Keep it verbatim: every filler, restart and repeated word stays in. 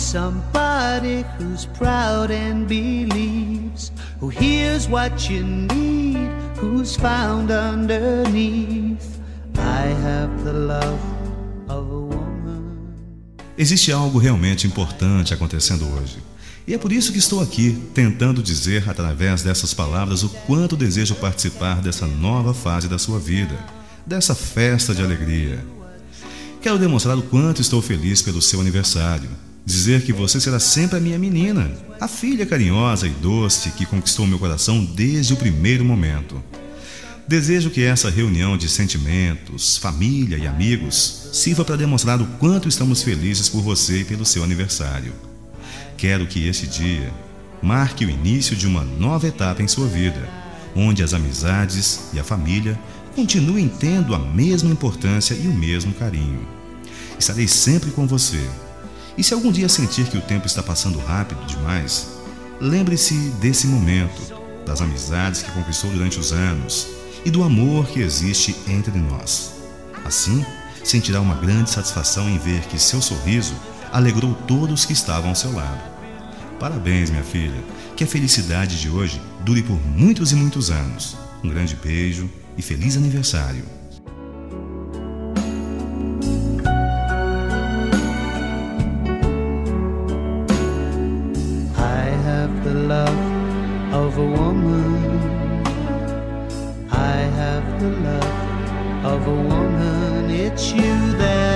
somebody who's proud and believes, who hears what you need, who's found underneath. I have the love of a woman. Existe algo realmente importante acontecendo hoje. E é por isso que estou aqui, tentando dizer através dessas palavras o quanto desejo participar dessa nova fase da sua vida, dessa festa de alegria. Quero demonstrar o quanto estou feliz pelo seu aniversário, dizer que você será sempre a minha menina, a filha carinhosa e doce que conquistou meu coração desde o primeiro momento. Desejo que essa reunião de sentimentos, família e amigos sirva para demonstrar o quanto estamos felizes por você e pelo seu aniversário. Quero que este dia marque o início de uma nova etapa em sua vida, onde as amizades e a família continuem tendo a mesma importância e o mesmo carinho. Estarei sempre com você. E se algum dia sentir que o tempo está passando rápido demais, lembre-se desse momento, das amizades que conquistou durante os anos e do amor que existe entre nós. Assim, sentirá uma grande satisfação em ver que seu sorriso alegrou todos que estavam ao seu lado. Parabéns, minha filha. Que a felicidade de hoje dure por muitos e muitos anos. Um grande beijo e feliz aniversário. I have the love of a woman. I have the love of a woman. It's you that